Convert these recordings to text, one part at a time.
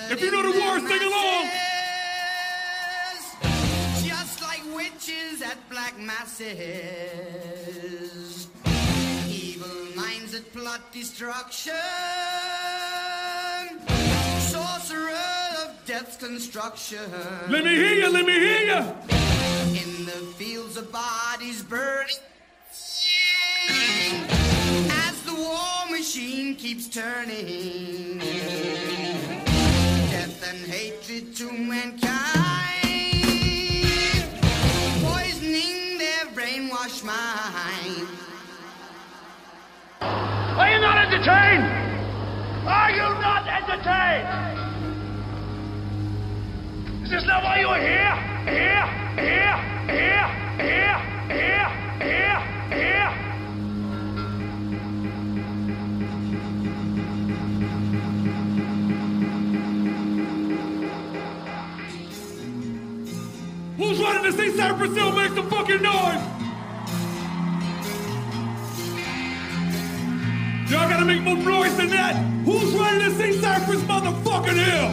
If you know the words, sing along. Just like witches at black masses, evil minds that plot destruction, sorcerer of death's construction. Let me hear you, let me hear you. In the fields of bodies burning, as the war machine keeps turning, death and hatred to mankind, poisoning their brainwashed mind. Are you not entertained? Are you not entertained? Is this not why you are here? Here? Here? Here? Here? Here? Here? Here? Who's running to see Cypress Hill make some fucking noise? Y'all gotta make more noise than that. Who's ready to see Cypress motherfucking Hill?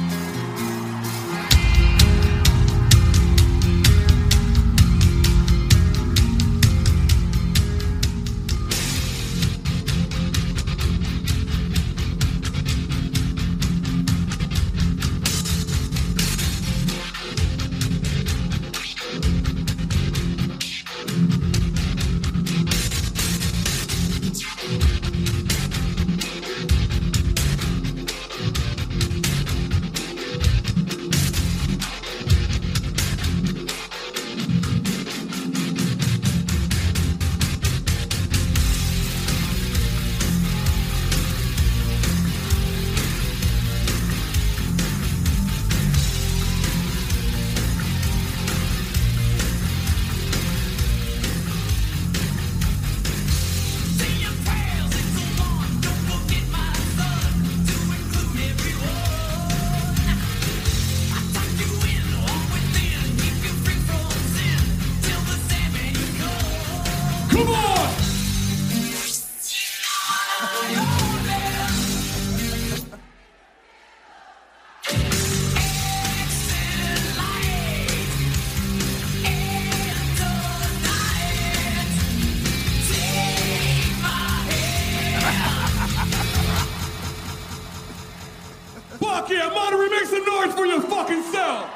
Fuck yeah, Monterey, make some noise for your fucking self.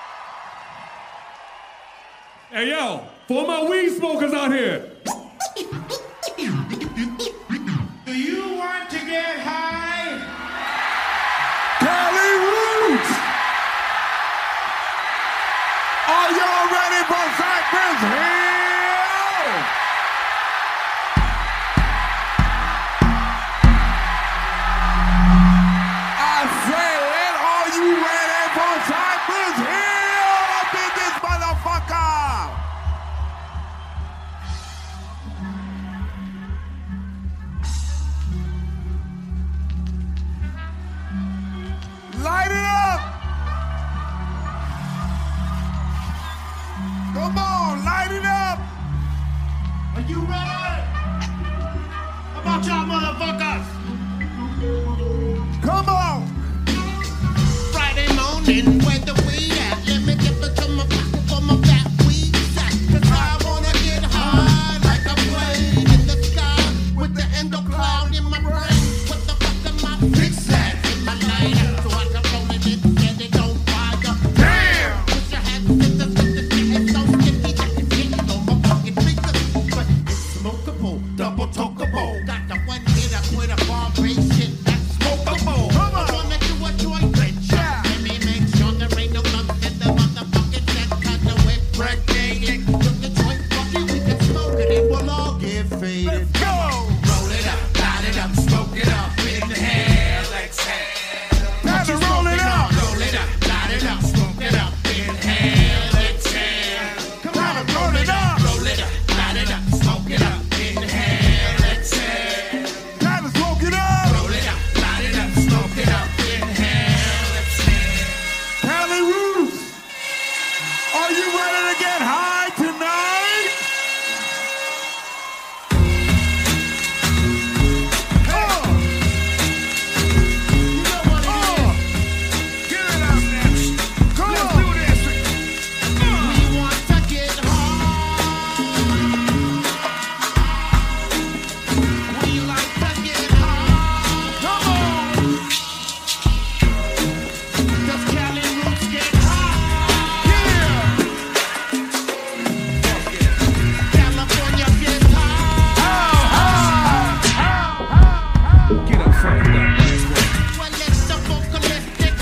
Hey yo, for my weed smokers out here. Do you want to get high? Cali Roots! Are y'all ready for Cypress Hill? I said, are you ready for Cypress Hill up in this motherfucker?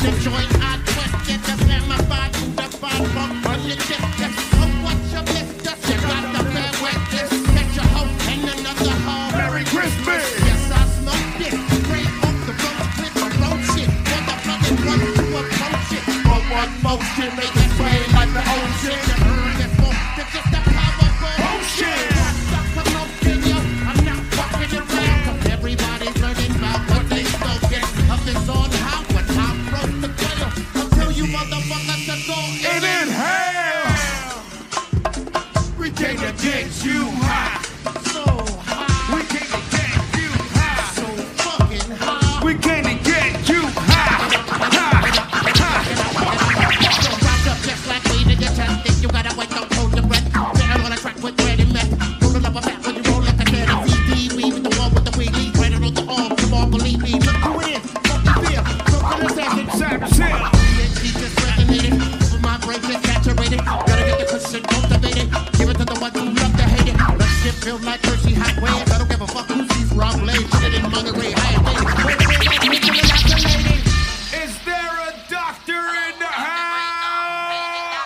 the joint, I twist it, the slam my body, the bad bump, on the tip, so what's your business? You got the bear with this, get your hoe and another hoe. Merry Christmas! Yes, I smoke this, straight off the road with the road shit, for the bloody one to approach it. Or one motion, make it play like the ocean. The earn is more than just the powerful Motion. Stop promoting, yo, I'm not fucking around, 'cause everybody's learning about what they smoking. Up is on how and how broke the trail. Until you motherfuckers are going And in hell, we came to get you high. so high, We came to get you high. so fucking high. We came to get you high. So rock up just like weed in your chest. Think you gotta wait, don't hold your breath. Get on a track with ready meth. Roll it up a back when you roll like a dead CD. We with the wall with the wheelie. Right on the arm, come on, believe me. Look who it is, fuck the beer. So for the second, Satisfied. TNT just resonated. Over my brain just saturated. Gotta get the cushion cultivated. Give it to the ones who love to hate it. Let shit feel like Hershey hot waves. I don't give a fuck who sees Rob Blade. Shit in Monterey, I ain't waiting. Wait, me, pull it out the lady. Is there a doctor in the house?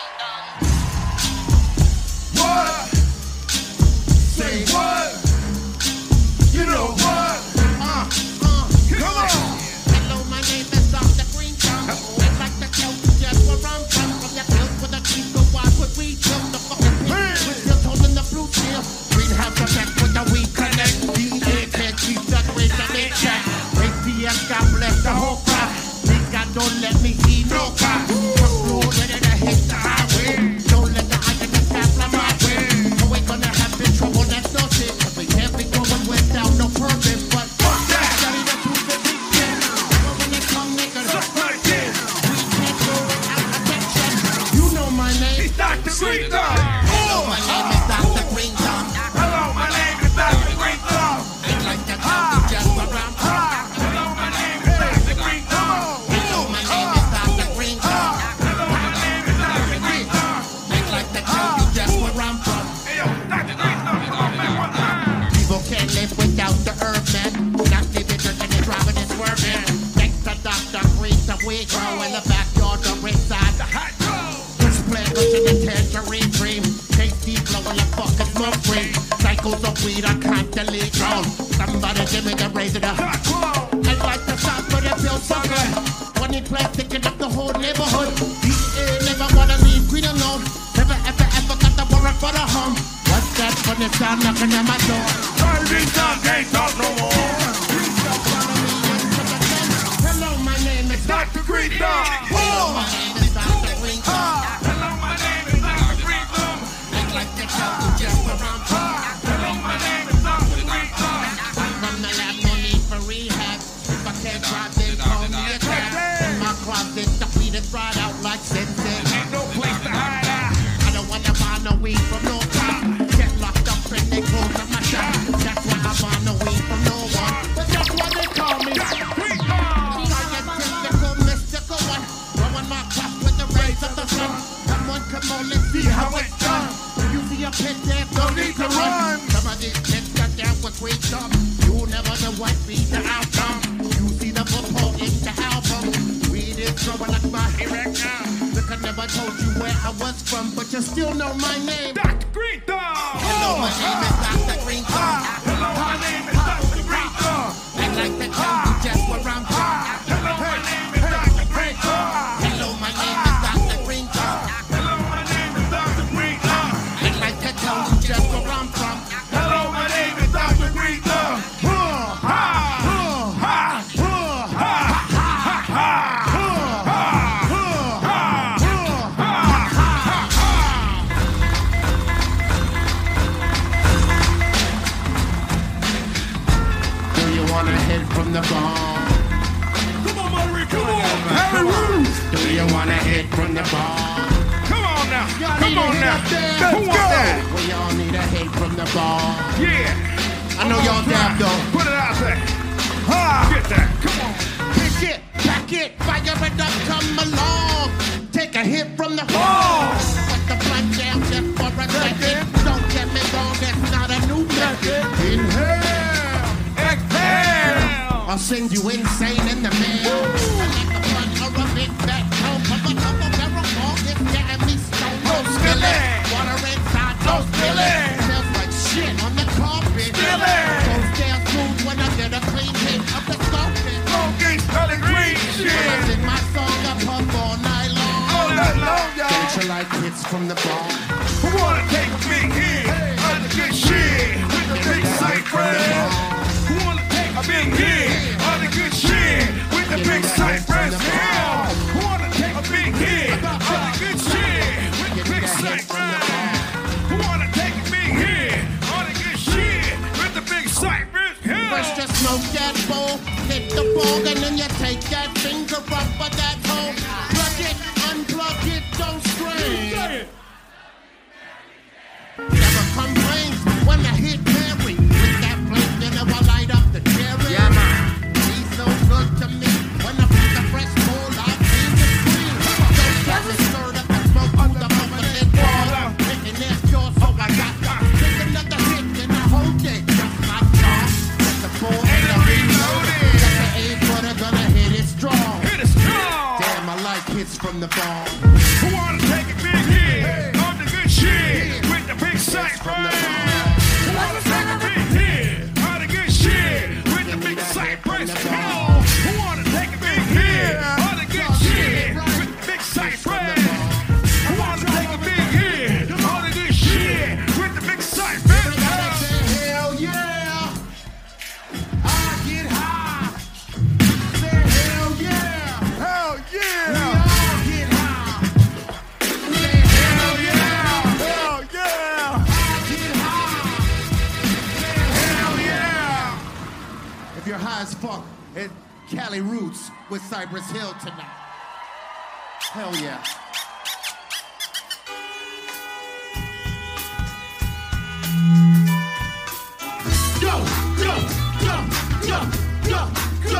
What? Say what? You know what? Come on. Hello, my name is Dr. Green Thumb. I'd like to tell you just where I'm from. From your pills with a treat, so why would we kill the fucking pig? We're still holding the blue steel. Greenhouse effect with the weed connect. DA can't keep the great on their check. ATS, God bless the whole crowd. Please God, don't let me see no cop. Roll ready to hit the highway. Don't let the eye get the tap on my way. No, ain't gonna have been trouble, that's no shit. 'Cause we can't be going without no purpose, but fuck that. Study the truth and teach it. When they come, niggas, Just like this. we can't go without attention. You know my name. It's Dr. Green Thumb. Hello, my name is Dr. Green Thumb. Hello, my name is Dr. Green Thumb. I'd like to tell you just where I'm from. Hello, my name is Dr. Green Thumb. Hello, my name is Dr. Green Thumb. Hello, my name is Dr. Green Thumb. I'd like to tell you just where I'm from. Hey, yo, Dr. Green Thumb is on that one time. People can't live without the herb, man. Not living, drinking, and driving and swerving. Thanks to Dr. Green Thumb, we grow in the backyard or inside the hot road. Push plant, pushing the tangerine dream. Tasty, blowing a fucking smoke ring. Cycles of weed are constantly grown. Somebody give me the razor to I'd like to stop, but it feels so good. When it plays, thinking of the whole neighborhood. DA never wanna leave green alone. Never ever ever got the warrant for the home. What's that funny sound knocking at my door? Green Thumb can't talk no more. Hello, my name is Dr. Green Thumb. Hello, my name is Dr. Green Thumb. Hello, my name is Dr. Green Thumb. I'd like to tell you just where I'm from. Hello, my name is Dr. Green Thumb. I'm from the lab, no need for rehab. If I can't drive, then call me a cab. In my closet, the weed is dried out like Simpson. Ain't no place to hide out. I don't wanna buy no weed from no cop. Get locked up and they close up my shop. That's why I buy no weed from no one. But that's why they call me Green Thumb. scientifical, mystical one. Growing my crop with the rays of the sun. Come on, let's see how it's done. You see a pit there, no need to run. Some of these kids got down with Green Thumb. You never know what be the outcome. You see the football in the album. Weed is growing like my hair right now. Look, I never told you where I was from, but you still know my name. Dr. Green Thumb. Hello, my name is Dr. Green Thumb. Hello, my name is Dr. Green Thumb. I'd like to tell you just where I'm from. Hello, my name is Dr. Green Thumb. Hello, my name is Dr. Green Thumb. Hello, my name is Dr. Green Thumb. I'd like to tell you just where I'm from. Hello, my name is Dr. Green Thumb. Do you wanna hit from the bar? Come on, Monterey, come on. Harry Rules. Do you wanna hit from the bar? Come on now. Come on now. Who want that? We all need a hit from the bar. Yeah. I know y'all dab though. Put it out there. Get that. Come on. Pick it, pack it, fire it up, come along. Take a hit from the bar. Put the blunt down just for a second. Don't get me wrong, that's not a new method. Inhale, exhale. I'll send you insane in the mail. I like a blunt or like hits from the bar. Who wanna take a big hit on the good shit with the big cypress? Who wanna take a big hit on the good shit with the big cypress? Yeah. Who wanna take a big hit on the good shit with the big cypress? Who wanna take a big hit on the good shit with the big cypress? Yeah. First you smoke that bowl, hit the ball, and then you take that finger up for that hole. Plug it, unplug it, don't strain. Never complains when I hit Mary. With that flame, you know I light up the cherry. Yeah, man. He's so good to me. When I put the fresh bowl, I feel the scream. Don't get me stirred up and smoke on the motherfucking wall. Making that jaw, so I got to take another hit and I hold it. Just like Tom. Let the ball and I reload it. Got the aim, but I'm gonna hit it strong. Hit it strong. Damn, I like hits from the ball. Who wanna take a big hit on the good shit with the big cypress? Who wanna take a big hit on the good shit with the big cypress? Who wanna take a big hit on the good shit with the big cypress? Who wanna take a big hit on the good shit with the big cypress? Everybody say hell yeah. I get high. Say hell yeah. Hell We yeah! all get high. Say hell yeah. Hell yeah! I get high. Say Hell yeah! If you're high as fuck, it's Cali Roots with Cypress Hill tonight. Hell yeah. Go, go, go, go, go, go.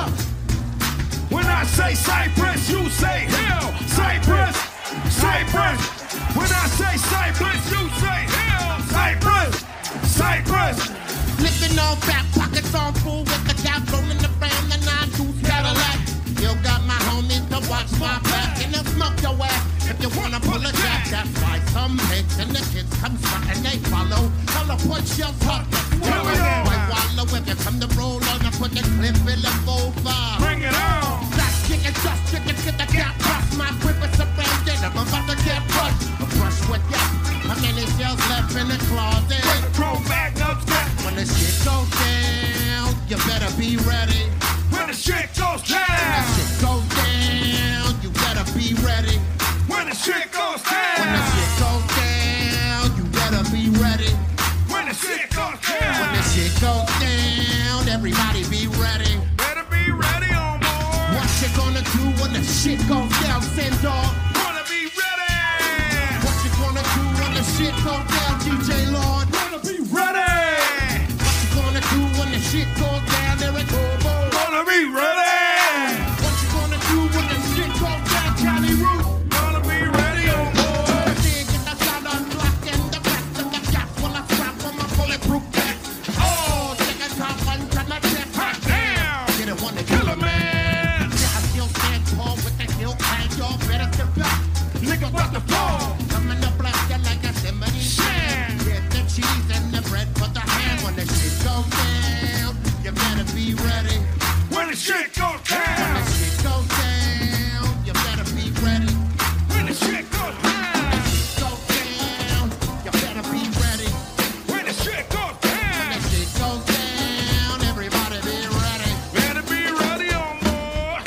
When I say Cypress, you say hell. Cypress, Cypress. When I say Cypress, you say hell. Cypress, Cypress. Flipping on back pockets on full with the cap rolling around the 9-2 Cadillac. You got my homies to watch my back and they'll smoke your ass if you wanna pull a jack. That's why some pigs and the kids come stuck and they follow. Color punch shells hot. White wallow if you come to roll on and put the clip in the 4-5. Bring it on. Flash chicken, just chicken, get the cap brush. My grip is surrounded. I'm about to get brushed. A brush with that. How many shells left in the closet? Throw back up, step. When the shit goes down, you better be ready. When the shit goes When the down. shit goes down, you better be ready. When the shit goes When the down. shit goes down, you better be ready. When the shit goes When the down. shit goes down, everybody be ready. Better be ready on board. What you gonna do when the shit goes down, Sendor? Wanna be ready. What you gonna do when the shit goes down, DJ Lord? Wanna be ready. What you gonna do when the shit goes down, Eric Bobo? Wanna be ready. What you gonna do when the shit goes down, Cali Root? Wanna be ready on board. Dig in the shot unblock and the back and the gap while I strap on my bulletproof vest. Oh, take a top one from the chest. Hot damn. Get it one to Kill a man. Yeah, I still stand tall with the hill and y'all better step back. Nigga about to fall. Coming to block you like a Yosemite Sham. Get the cheese and the bread for the ham. When the shit goes down, you better be ready. When the shit goes When the down. shit goes down, you better be ready. When the shit goes down. Goes down, you better be ready. When the shit goes When down. the shit goes down, everybody be ready. Better be ready on board.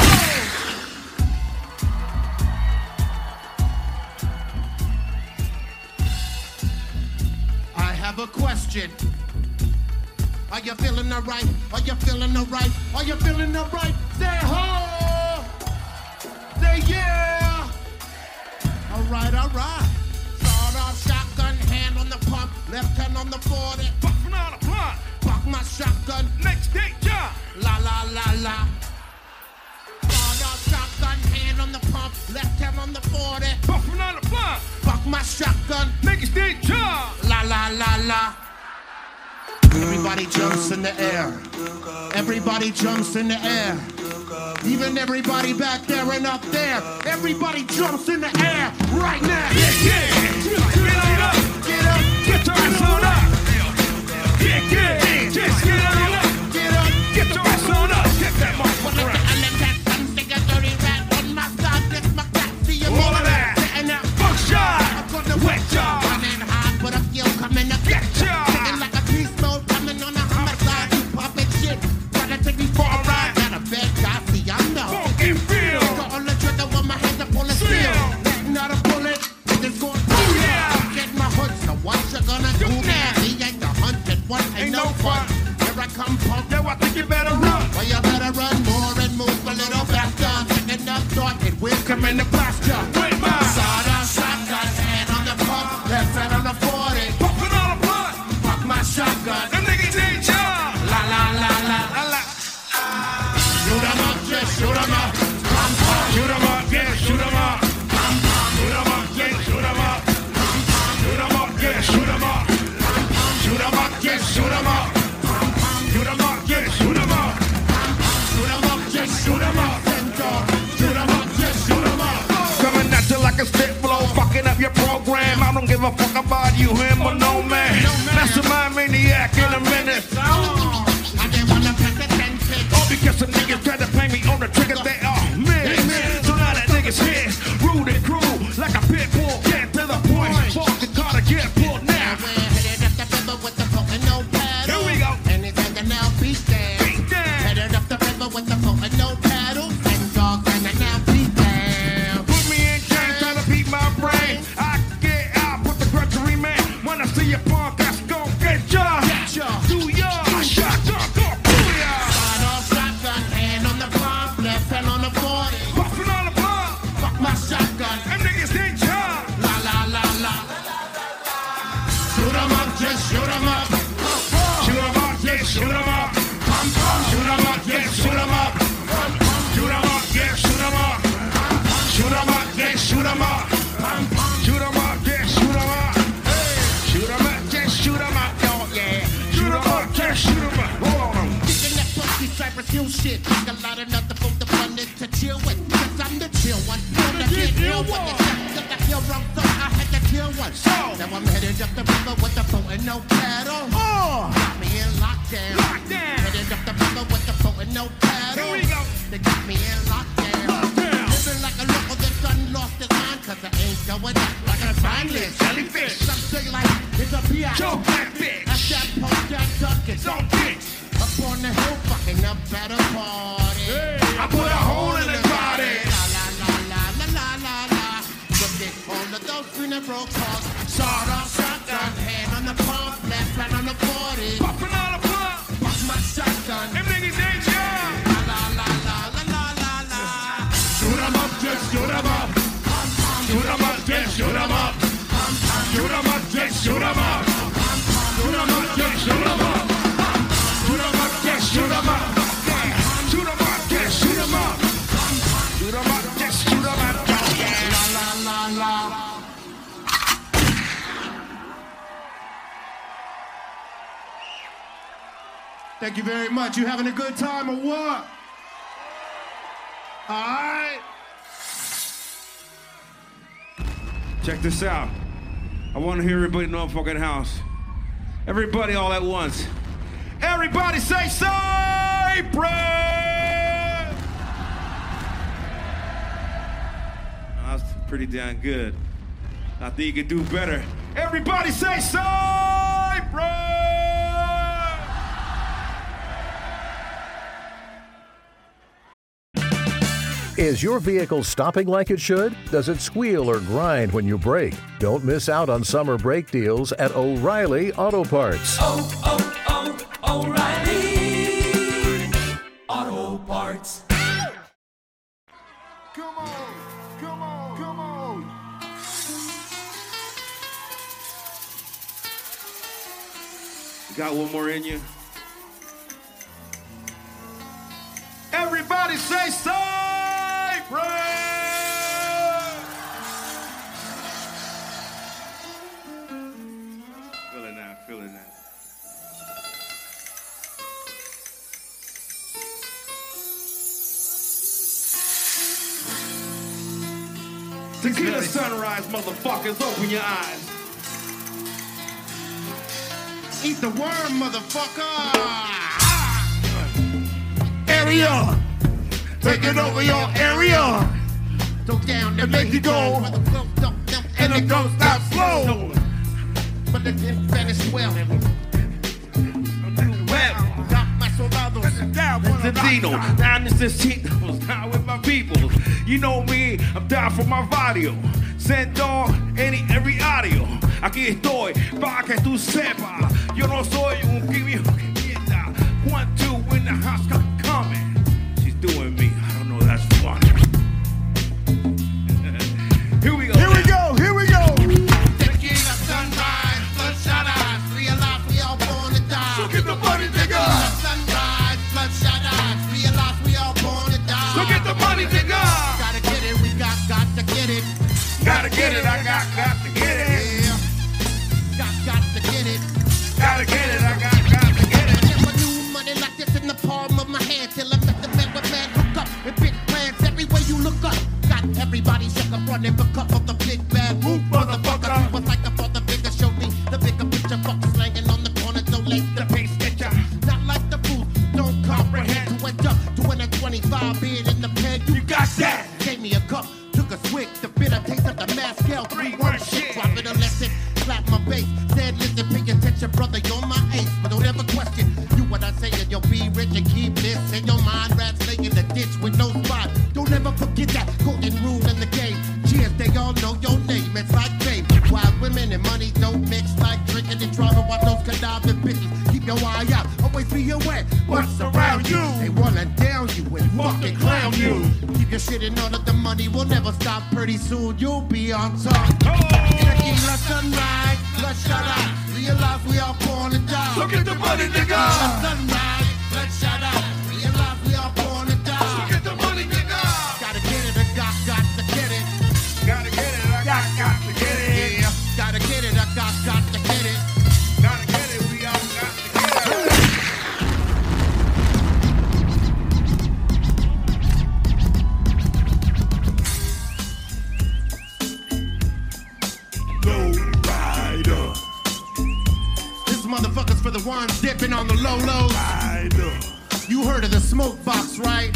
I have a question. Are you feeling alright? Are you feeling alright? Are you feeling alright? Say ho! Say yeah! Alright, alright. Start off shotgun, hand on the pump, left hand on the 40. Buffing on the blunt. Buck my shotgun, Next day job. la la la la. Start off shotgun, hand on the pump, left hand on the 40. Buffing on the blunt. Buck my shotgun, Niggas day job. la la la la. Everybody jumps in the air. Everybody jumps in the air. Even everybody back there and up there. Everybody jumps in the air right now. Yeah, yeah. Get on up. Get up, Get your ass on up. Yeah, yeah. Just get on up. get up. Get your ass on up. Get that motherfucker right. All of that. Fuck shot. I'm in the posture with my Sawdust shotgun, hand on the pump, left hand on the 40. pumping on a blunt. Fuck my shotgun. Them niggas ain't job. La la la la. La la. Shoot 'em up, just shoot 'em up. Shoot 'em up, yeah, shoot 'em up. Shoot 'em up, yeah, shoot 'em up. Shoot 'em up, yeah, shoot 'em up. Shoot 'em up, yeah, shoot 'em up. Shoot 'em up, yeah, shoot 'em up. Shoot 'em up, just shoot 'em up. Shoot 'em up, just shoot 'em up. Coming at you like a stick flow, fucking up your program. I don't give a fuck about you, him or no man. Mastermind maniac in a minute. I didn't wanna pack the 10 pick. All because some niggas try to play me on the trigger, they are missed. So now that niggas here, rude and cruel, like a pit bull, get to the point. Fuck the car to get pulled now. We're headed up the river with the foot and no paddle. Here we go. And it's under now beat down. Beat down. Headed up the river with the foot and no paddle. And dogs and now beat down. Put me in chains, trying to beat my brain. I get out, put the grudgery man. When I see your punk, that's gon' get ya. Do ya? Shotgun, go booyah. Sawdust shotgun, hand on the pump, left hand on the 40. Puffin' on the blunt. Fuck my shotgun. Them niggas ain't job. La la la la. Shoot 'em up, just shoot 'em up. Shoot 'em up, yeah, shoot 'em up. Shoot 'em up, yeah, shoot 'em up. Shoot 'em up, yeah, shoot 'em up. Shoot 'em up, yeah, shoot 'em up. Shoot 'em up, yeah, shoot 'em up. Shoot 'em up, yeah, shoot 'em up, yo, yeah. Shoot 'em up, yeah, shoot 'em up. Hold on. Kicking that pussy Cypress Hill shit. Take a lot of nothing for the fun to chill with. Cause I'm the chill one. Wanna get ill with the shot. Cause I feel wrong, so I had to kill one. Now I'm headed up the river with the boat and no paddle. Got me in lockdown. Headed up the river with the boat and no paddle. Here we go. They got me in lockdown. Living like a local that done lost his mind. Cause I ain't going up like a mindless jellyfish. Some say like it's a bitch. Choke that bitch. I that post that duck it. Don't bitch. Up on the hill, fucking up at a party. I put a hole in the body. La la la la la la la la. With this all of those funeral calls. Sawdust shotgun, hand on the pump, left hand on the 40. Puffin' on the blunt. Fuck my shotgun. Them niggas ain't job. La la la la la la la. Shoot 'em up, just shoot 'em up. Shoot 'em up, just shoot 'em up. Shoot 'em up, just shoot 'em up. Shoot 'em up, just shoot 'em up. Shoot 'em up, just shoot 'em up. Shoot 'em up, just shoot 'em up. Shoot 'em up, just shoot 'em up. La la la la. Thank you very much. You having a good time or what? All right. Check this out. I want to hear everybody in the fucking house. Everybody all at once. Everybody say Cypress! That's pretty damn good. I think you can do better. Everybody say Cypress! Is your vehicle stopping like it should? Does it squeal or grind when you brake? Don't miss out on summer brake deals at O'Reilly Auto Parts. O'Reilly Auto Parts. Come on, come on, come on. Got one more in you? Everybody say Cypress! Feeling that, feeling that. Tequila sunrise, motherfuckers, open your eyes. Eat the worm, motherfucker. Area, taking over your area. Go down And make you go. And it goes down slow. But it didn't finish well. Got my soldados down with the Dino. Down this is Tito's, down with my people. You know me, I'm down for my vario. Sendo every audio. Aquí estoy, para que tú sepas. Yo no soy un quimio que quieta. 1, 2 in the house, coming. She's doing me, I don't know, that's funny. got everybody shook up running for cup of the big bad move, motherfucker. People like the father bigger show me the bigger picture. Fuck slanging on the corner, don't let the pace get ya. Not like the booth, don't comprehend. To end up doing a 25 being in the pen. You got that? Gave me a cup, took a swig, the bitter taste of the Mascal 3-1 shit. Drop it a lesson, slap my bass. Said, listen, pay attention, brother, you're my ace. But don't ever question you what I say, and you'll be rich and keep this in your mind. Rats lay in the ditch with no spot. Don't ever forget that golden rule in the game. Cheers, they all know your name. It's like fame. Wild women and money don't mix like drinking and driving. Watch those cadaver bitches. Keep your eye out. Always be aware what's around you. They wanna down you and fucking clown you. Keep your shit in order. The money will never stop. Pretty soon you'll be on top. Tequila sunrise, bloodshot eye. Realize we all born to die. Look at the money, nigga. Tequila sunrise, bloodshot eye. Realize we all born to die. Look at the money, nigga. Gotta get it, I got to get it. Gotta get it, I got to get it. Yeah, gotta get it, I got to get it. Gotta get it, we all got to get it. Low rider. This motherfucker's for the ones dipping on the low lows. Rider. You heard of the smoke box, right?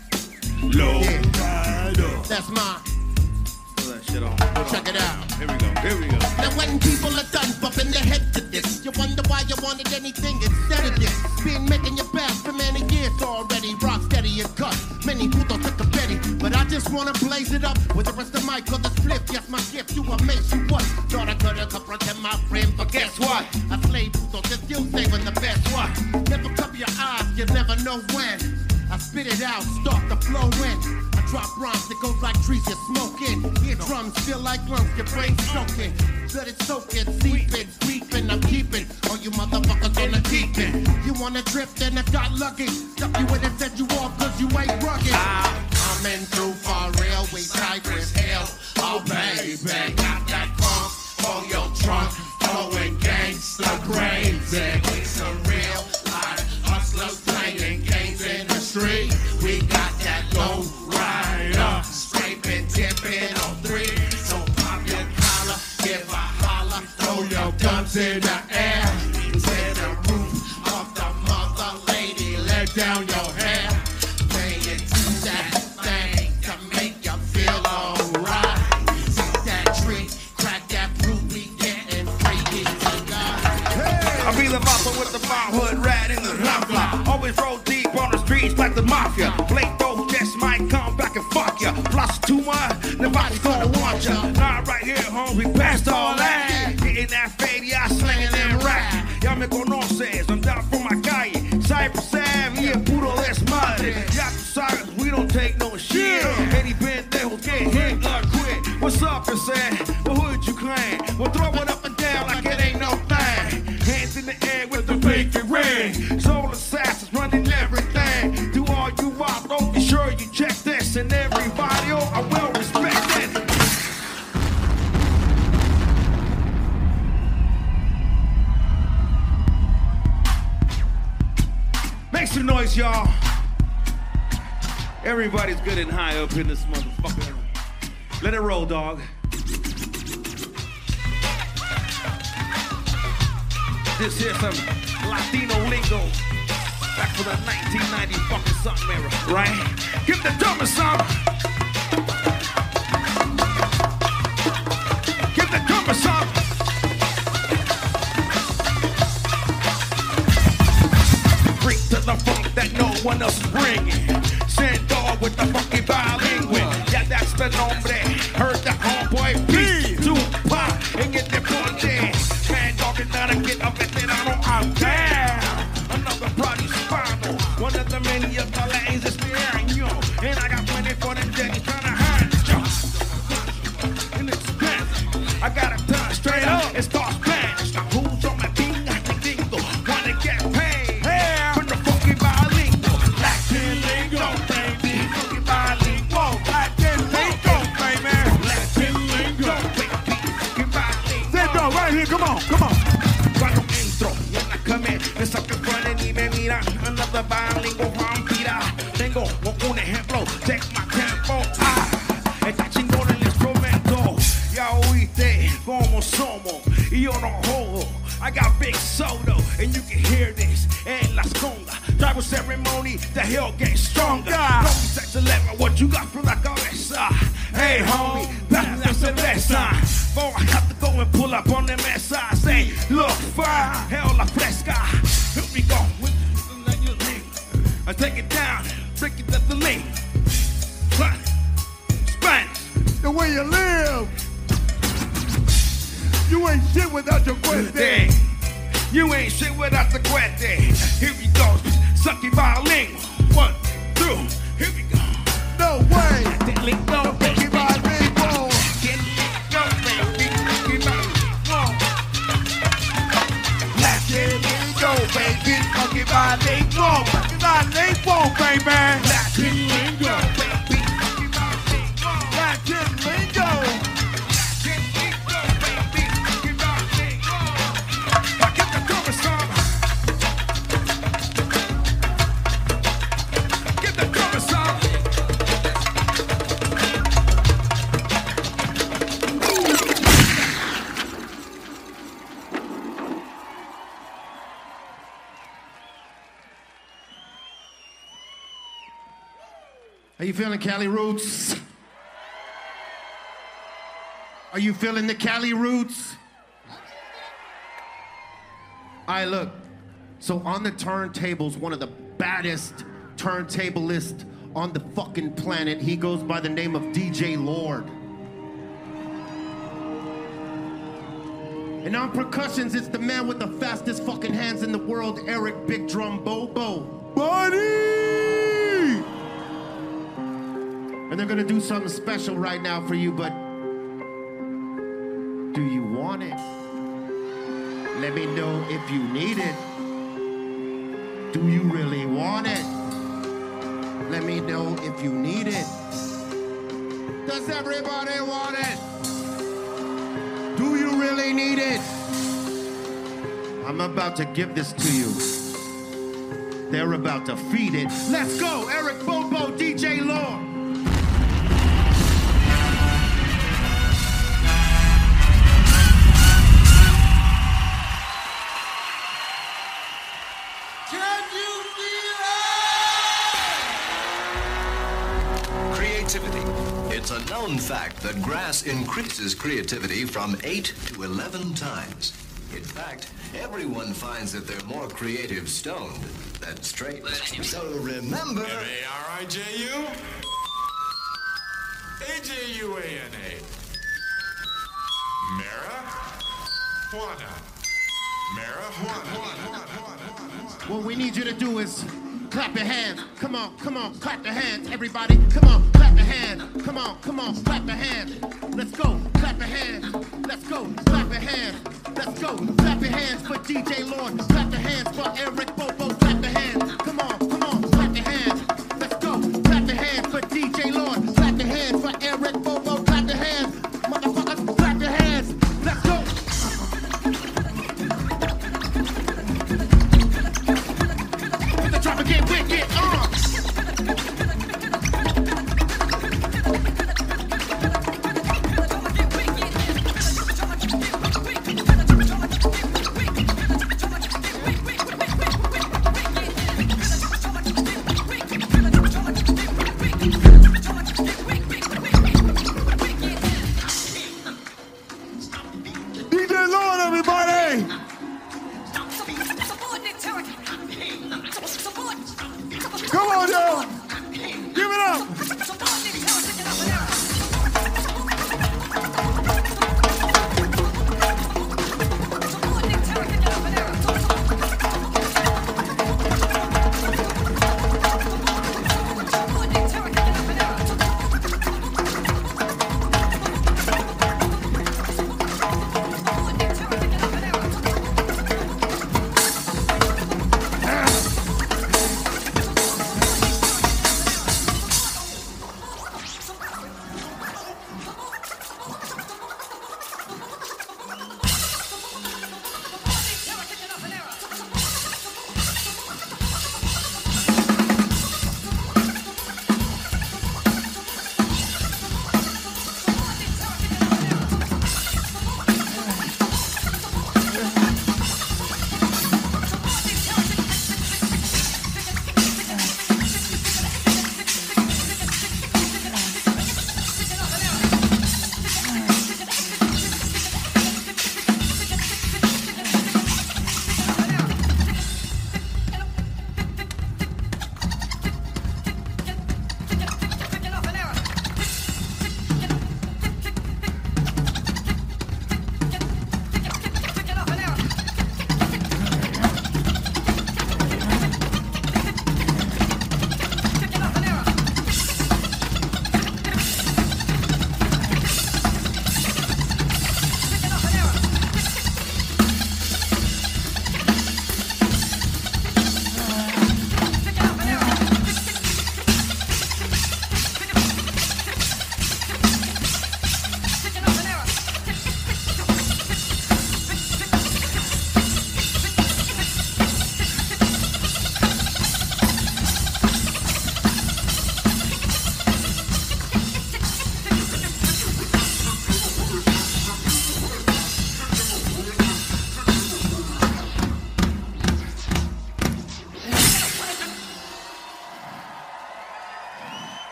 Low Yeah. rider. That's mine. Pull that shit on. Check it out. Here we go. Now when people are done bumping their head to this, you wonder why you wanted anything instead of this. Been making your best for many years already. Rock steady and cut. Many putos took a Betty, but I just wanna blaze it up with the rest of my colors flip. Yes, my gift, you amaze you what? Thought I could have confronted my friend, but guess what? I slay putos and still saving the best what? Never cover your eyes, you never know when. I spit it out, start the flow in. I drop rhymes that goes like trees you're smoking. Eardrums feel like lungs, your brain's soaking. Let it soak in, seeping, creeping. I'm keeping all you motherfuckers on the deep end. You wanna drift and I got lucky. Stuck you in and set you off cause you ain't rugged. I'm in through for real, we tight as hell. Oh baby, got that funk for your trunk. Going gangsta crazy. We some real life hustlers playing games in the street. We got that low rider, scraping, tipping on 3. So pop your collar, give a holler, throw your guns in the air. To the roof of the mother lady, let down your hair. Pay it to that thing to make you feel alright. Take that tree, crack that fruit, we getting freaky tonight. I be the mafia with the bar hood rat in the rambla. Always roll deep on the streets like the mafia. Blake those just might come back and fuck ya. Plus too much, nobody's gonna want ya. Nah, right here, home, we passed all that. Getting that fade, yeah, slinging that rack. Ya me conoces, I'm down for my calle. Cypress Ave, yeah, puro desmadre. Ya tú sabes, we don't take no shit. Any pendejos get hit or quit. What's up, and say, well, who'd you claim? Well, throw it up and down like it ain't no thing. Hands in the air with the pinky ring. Soul assassins running everything. To all you out, don't be sure you check this. And everybody, oh, I will respect it. Make some noise, y'all. Everybody's good and high up in this motherfucker. Let it roll, dog. This here's some Latino lingo. Back for the 1990 fucking something era, right? Give the drummer some. Give the drummer some. Bring to the funk that no one else is bringing. Send dog with the funky bilingual. Yeah, that's the nombre. Heard the homeboy beat. Tupac and get the ponche. Man, dog is not a get a veterano. I'm down. Another party spinal. One of the many of the lanes is behind you. And I got plenty for the day. somos y yo no jodo. I got big soda and you can hear this. En las congas, tribal ceremony, the hill gets stronger. Don't be sex 11, what you got from la cabeza? Hey homie, pass me la cerveza. Oh, I have to go and pull up on the mesa. Say, look fine, hell la fresca. Here we go, let you lean. I take it down, break it at the lean. Spanish, the way you live. You ain't shit without your cuete. You ain't shit without the cuete. Here we go, sucky violin. 1, 2, here we go. No way. Let it go, Sucky bilingual. Get it go, baby. Let it go, baby. Sucky bilingual. Sucky bilingual, baby. Latin lingo, baby. Latin lingo. Are you feeling Cali roots? Are you feeling the Cali roots? All right, look. So on the turntables, one of the baddest turntablists on the fucking planet, he goes by the name of DJ Lord. And on percussions, it's the man with the fastest fucking hands in the world, Eric Big Drum Bobo. Buddy! And they're gonna do something special right now for you, but do you want it? Let me know if you need it. Do you really want it? Let me know if you need it. Does everybody want it? Do you really need it? I'm about to give this to you. They're about to feed it. Let's go, Eric Bobo, DJ Lord. It's a known fact that grass increases creativity from 8 to 11 times. In fact, everyone finds that they're more creative stoned than straight. So remember... M-A-R-I-J-U? A-J-U-A-N-A. Marijuana. Marijuana. What we need you to do is clap your hands. Come on, clap your hands, everybody. Come on, clap your hands. Come on, clap your hands. Let's go, clap your hands. Let's go, clap your hands. Let's go, clap your hands for DJ Lord. Clap your hands for Eric Bobo. Clap your hands. Come on, clap your hands. Let's go, clap your hands for DJ Lord. Clap your hands for Eric Bobo. Clap your hands, motherfuckers. Clap your hands. Let's go. Hit the drop again, wicked.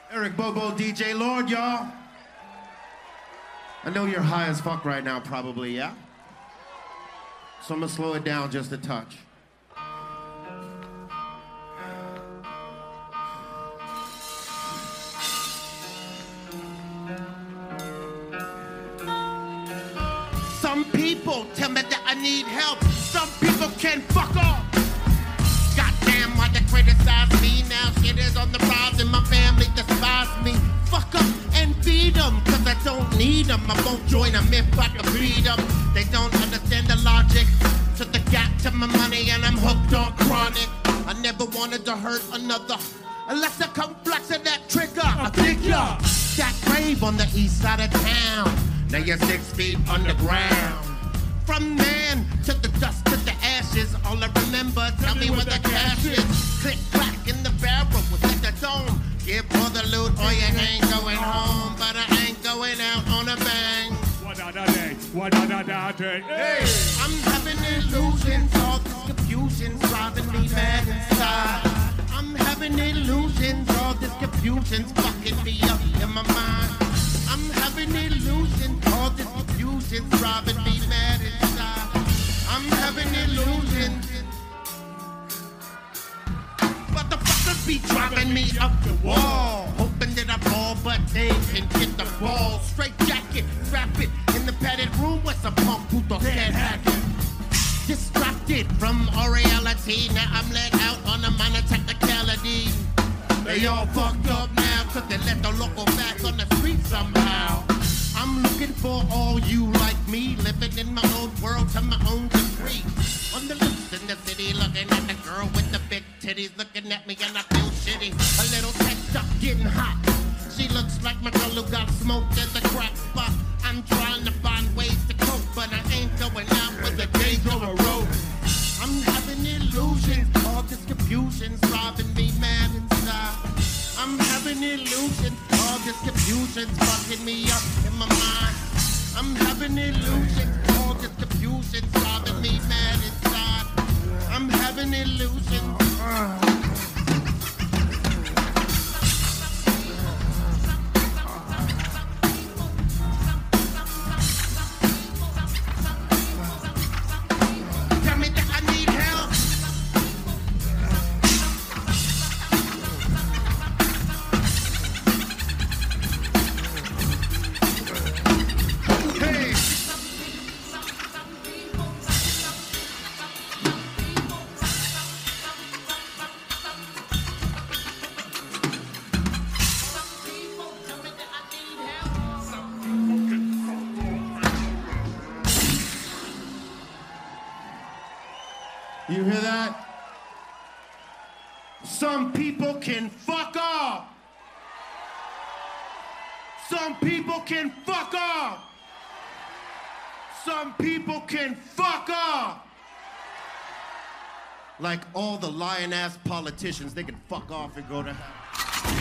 Eric Bobo, DJ Lord, y'all. I know you're high as fuck right now, probably, yeah? So I'm gonna slow it down just a touch. Some people tell me that I need help. Some people can fuck off. Goddamn, why they criticize me now? Shit is on the rise and my family despise me. Fuck up and feed them, cause I don't need them. I won't join them if I can feed them. They don't understand the logic to the gap to my money, and I'm hooked on chronic. I never wanted to hurt another unless I come flexing that trigger. I think ya that grave on the east side of town. Now you're 6 feet underground. From man to the dust to the ashes, all I remember, tell me where the cash is. Click clack in the barrel within the dome. Give all the loot or you ain't going home, but I ain't going out on a bang. What other day? What other day? Hey! I'm having illusions, all this confusion's driving me mad inside. I'm having illusions, all this confusion's fucking me up in my mind. I'm having illusions, all this confusion's driving me mad inside. I'm having illusions. Motherfuckers be driving me up the wall, hoping that I fall, but they can get the ball. Straight jacket, strap it in the padded room with some punk who thought can't hack it. Distracted from our reality, now I'm let out on a minor technicality. They all fucked up now, cause they let the local back on the street somehow. I'm looking for all you like me, living in my own world to my own degree. On the loose in the city, looking at the girl with the big titties, looking at me and I feel shitty. A little teched up, getting hot. She looks like my girl who got smoked at the crack spot. I'm trying to find ways to cope, but I ain't going out with the days on a road. I'm having illusions, all this confusion's driving me mad inside. I'm having illusions, all this confusion's fucking me up in my mind. I'm having illusions, all this confusion's driving me mad inside. I'm having illusions. Tell me that I need help. You hear that? Some people can fuck off. Some people can fuck off. Some people can fuck off. Like all the lion-ass politicians, they can fuck off and go to hell.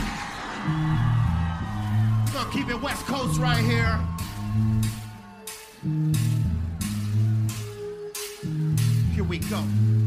We're gonna keep it West Coast right here. Here we go.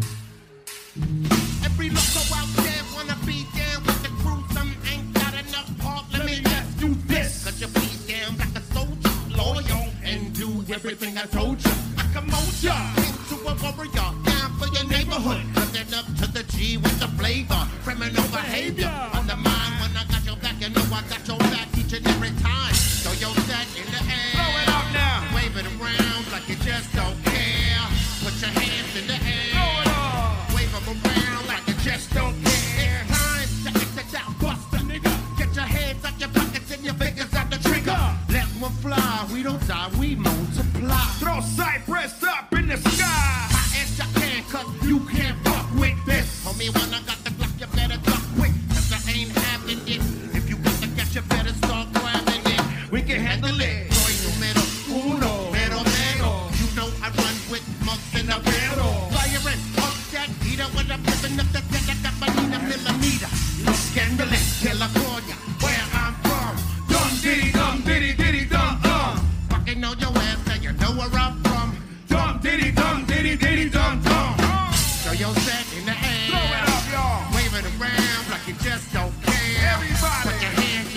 Every loco out there wanna be down with the crew. Some ain't got enough heart. Let me ask you this. Cause you be down like a soldier, loyal, and do everything I told you. I can mold ya into a warrior, down for your neighborhood. Looking up to the G with the flavor. Criminal behavior on the mind. When I got your back, you know I got your back each and every time. So yo, that in the air. Throw it out now. Wave it around like you just don't care. Put your hands in the air. Throw it up. Wave them around like you just don't care. Time to exit out, bust a nigga. Get your hands out your pockets and your fingers out the trigger. Let one fly, we don't die, we multiply. Throw Cypress up in the sky. High as you can, cause you can't fuck with this. Homie, when I got the Glock, you better duck quick. Cause I ain't having it. If you got the gas, you better start grabbing it. We can handle it. Soy numero uno, pero mero. You know I run with mugs in the barrel. Firing up that heater when I'm living up the deck. I got my Nina millimeter. Los Scandalous, California, where I'm from. Dum diddy dum diddy diddy dum dum. Fucking know your ass, now you know where I'm from. Dum diddy dum diddy diddy dum dum. Throw your set in the air. Throw it up, y'all. Wave it around like you just don't care. Everybody. Put your hands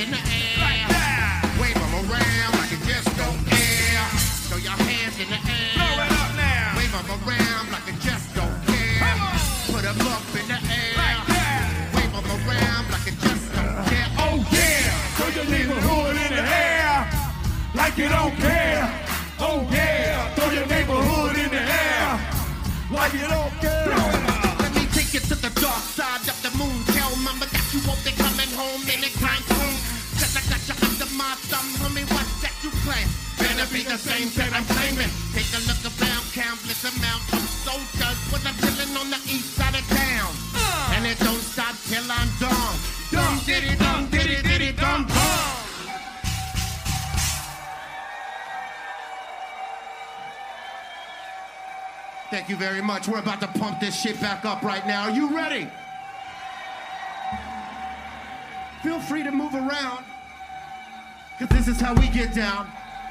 you don't care. Oh yeah, throw your neighborhood in the air. Like you don't care. Let me take you to the dark side of the moon. Tell mama that you won't be coming home anytime soon. Cause I got you under my thumb, homie, what's that you claim? Better be the same that I'm claiming. Take a look around, countless amount of soldiers when I'm chilling on the east side of town. And it don't stop till I'm done. Dum diddy dum diddy diddy dum dum. Thank you very much. We're about to pump this shit back up right now. Are you ready? Feel free to move around, because this is how we get down.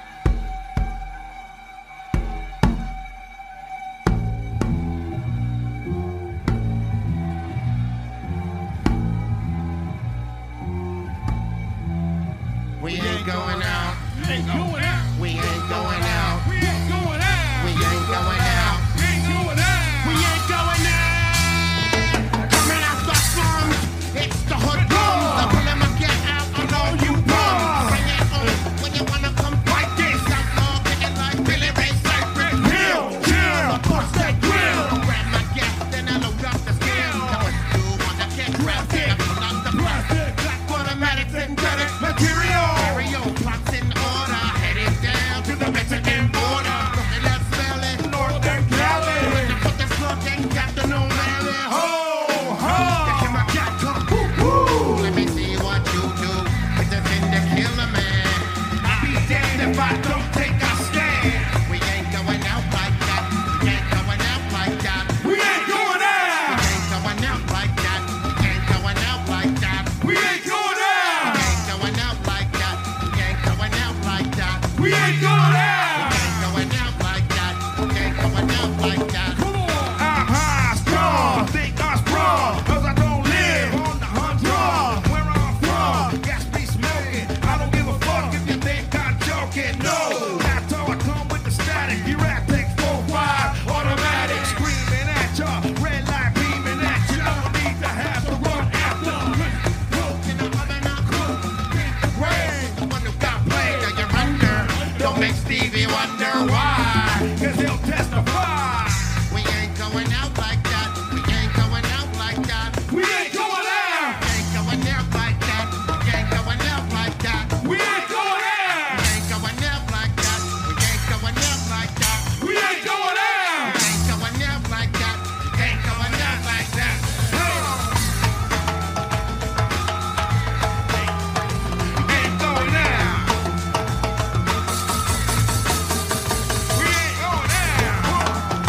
We ain't going out. We ain't going out. We ain't going out. We ain't going out. We ain't going out. We ain't going out. We ain't going out. Coming out the slums, it's the hood drums. The rhythm of get out on all you bums. Bring it on when you wanna come fight this. Outlaw, kicking like Billy Ray Cyrus. Kill, kill, bust that grill. Grab my gas, then I load up the skill. Now what you wanna get grabbed in? I pull out the plastic, black automatics and dirty material. Stereo plots in order, headed down to the Mexican border. And let's smell it. Northern Cali. Put the slug and Captain O'Malley. Ho, ho. Hear my cat come. Woo, woo. Let me see what you do. It's a thing to kill a man. I'll be damned if I don't take a stand. We ain't going out like that. We ain't going out like that. We ain't going out. We ain't going out like that. We ain't going out like that. We ain't going out. We ain't going out like that. We ain't going out like that. We ain't going out. We ain't going out like that. We ain't going out like that. Come on. I'm high, strong. Think I'm strong. Cause I don't live on the humdrum. Where I'm from, gas be smoking. I don't give a fuck if you think I'm joking. No. That's how I come with the static. Your rap takes 4-5 automatic. Screaming at ya. Red light beaming at ya. Don't need to have to run after. In the oven, I cook. Drink the rain. The one who got played, now you're under. Don't make Stevie wonder why. Cause he'll testify. We ain't going out like that. We ain't going out like that. We ain't going out. We ain't going out like that. We ain't going out like that. We ain't going out. We ain't going out like that. We ain't going out like that. We ain't going out. We ain't going out like that. We ain't going out like that. We ain't going out. We ain't going out.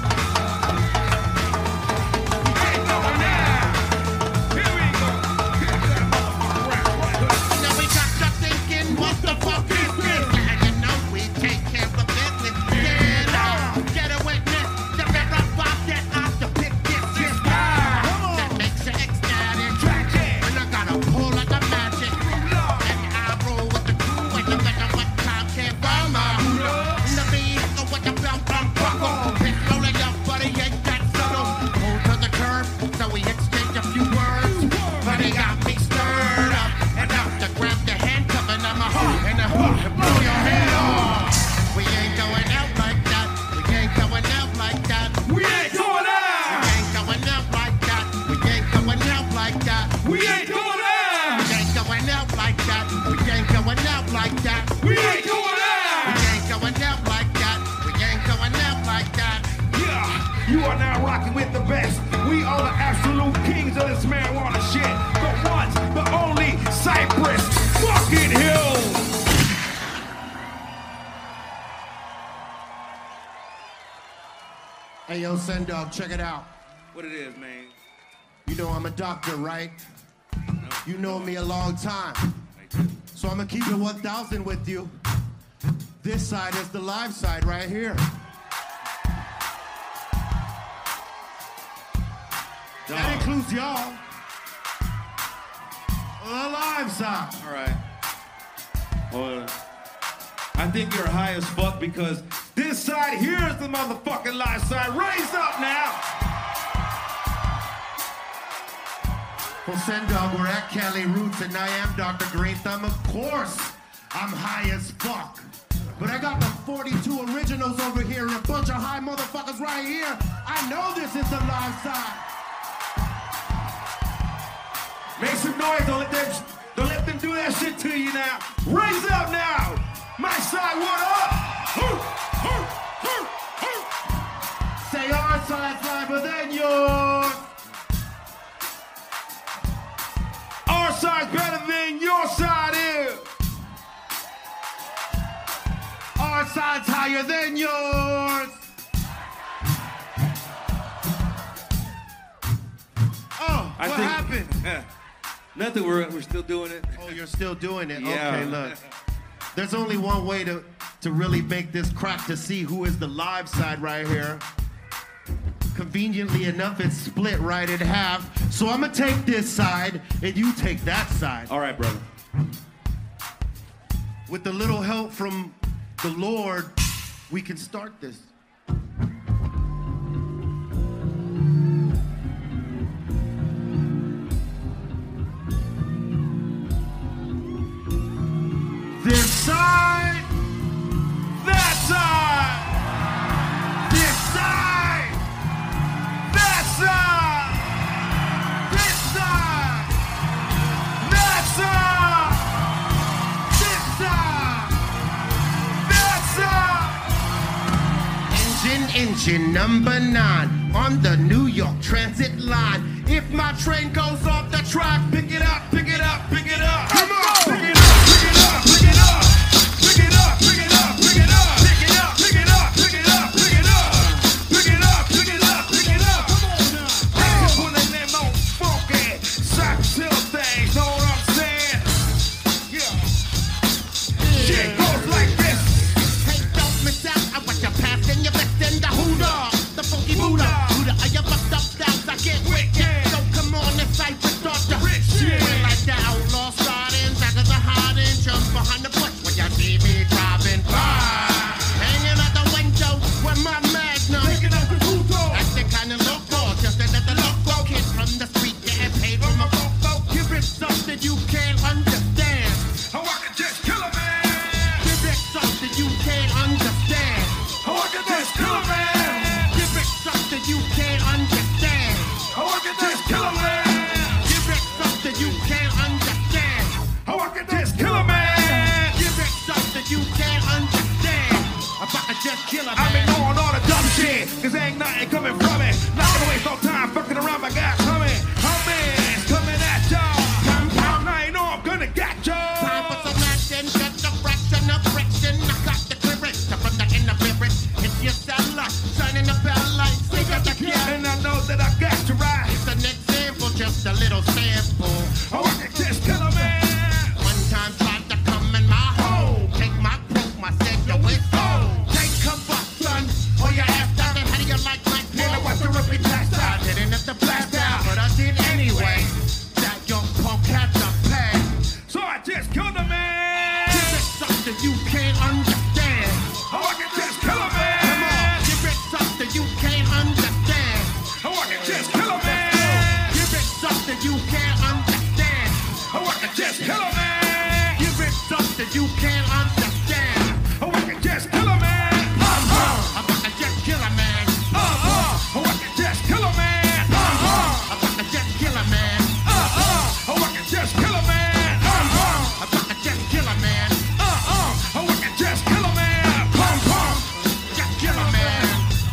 We ain't going out. Here we go. Get that motherfucker rap. Now we got you thinking, what the fuck is this? Now you know we take care of business. Get out, get a witness. You better fuck get out to pick this that makes you ecstatic. And I gotta pull like a magic. And I roll with the crew and no matter what time can't find my in the vehicle with the belt buckle. It's rolling up, but he ain't that subtle. Pull to the curb, so we exchange a few words. But he got me stirred up enough to grab the handcuff and I'm a hook and a hook and blow your head off. We ain't going out like that. We ain't going out like that. We ain't going We out. ain't going out like that. We ain't going out like that. We ain't going out. We ain't going out like that. We ain't going out like that. We ain't going We out. ain't going out like that. We ain't going out like that. Yeah, you are now rocking with the best. We are the absolute kings of this marijuana shit. The ones, the only Cypress fucking Hill. Hey, yo, Sendog, check it out. What it is, man? You know I'm a doctor, right? You know me a long time. So I'm gonna keep it 1,000 with you. This side is the live side right here. That includes y'all. The live side. All right. Well, I think you're high as fuck because this side here is the motherfucking live side. Raise up now. Well, Sendog, we're at Cali Roots, and I am Dr. Green Thumb. Of course, I'm high as fuck. But I got the 42 originals over here and a bunch of high motherfuckers right here. I know this is the live side. Make some noise. Don't let them do that shit to you now. Raise up now. My side, what up? Say our side's liver than yours. Our side's better than your side is. Our side's higher than yours. Oh, what happened? Nothing, we're still doing it. Oh, you're still doing it? Yeah. Okay, look. There's only one way to really make this crack to see who is the live side right here. Conveniently enough, it's split right in half. So I'm gonna take this side and you take that side. All right, brother. With a little help from the Lord, we can start this. This side, that side, this side, that side, this side, that side, this side, that side. Engine number 9 on the New York Transit line. If my train goes off the track, pick it up, pick it up, pick it up. Come on, pick it up. Cause ain't nothing coming from it. Not gonna waste no time fucking around. My guy coming. It's coming at y'all. I know I'm gonna get y'all. Time for some action, just a fraction of friction. I got the clearance from the interference. It's your satellite, shining the bell light. Think of the kid. And I know that I got you right. It's an example, just a little sample. Oh, I can just kill a man. One time tried to come in my hole. Take my proof, my schedule is gold. Take cover, son, or your ass down. How do you like my pen? I want to repeat blast out. Didn't have to blast out, but I did anyway. That young punk had to pay. So I just killed a man. Give it something you can't understand. Oh, I can just kill a man. Come on, give it something you can't understand. Oh, I can just kill a man. Give it something you can't understand. Oh, I can just kill a man. Give it something you can't understand. Oh, I can just kill a man. I'm about to just kill a man. Oh, I can just kill a man. I'm about to just kill a man. Oh, I can just kill a man. I'm about to just kill a man. Oh, I can just kill a man. Just kill a man.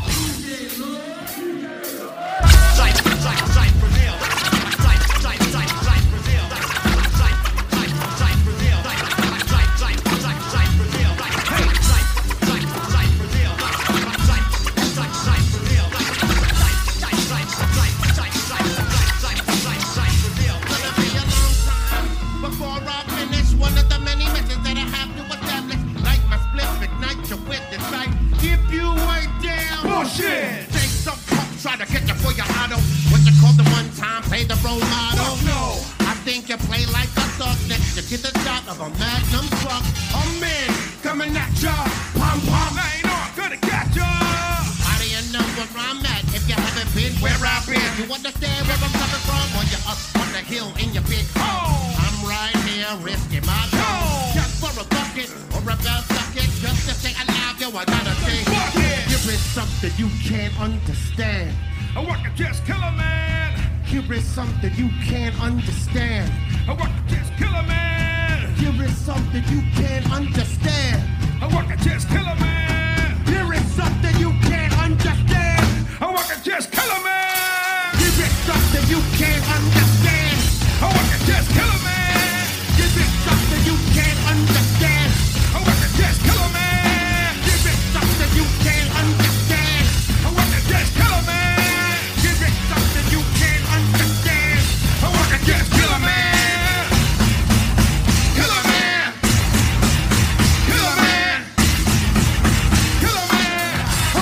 Before I finish, one of the many methods that I have to establish, like my split, ignite your witness, right? If you ain't down, Bullshit. take some punk, try to get you for your auto. What you call the one time, play the role model? Fuck no. I think you play like a thug next to get the shot of a magnum truck. I'm in, coming at ya, pom pom. I know I'm gonna catch ya. How do you know where I'm at if you haven't been where I've been? You understand where I'm coming from? Or you up on the hill in your big hole? I'm right here risking my toe. Just for a bucket or a bell bucket, just to stay alive, yo, I gotta think. Fuck it. Here is something you can't understand. I want to just kill a man. Here is something you can't understand. I want to just kill a man. Here is something you can't understand. I want to just kill a man. Here is something you can't understand. I want to just kill a man. Here is something you can't understand. I want to just kill a man. Here is something you can't understand. I want to just kill a man. Here is something you can't understand. I want to just kill a man. Here is something you can't understand. I want to just kill a man. Kill a man. Kill a man. Kill a man.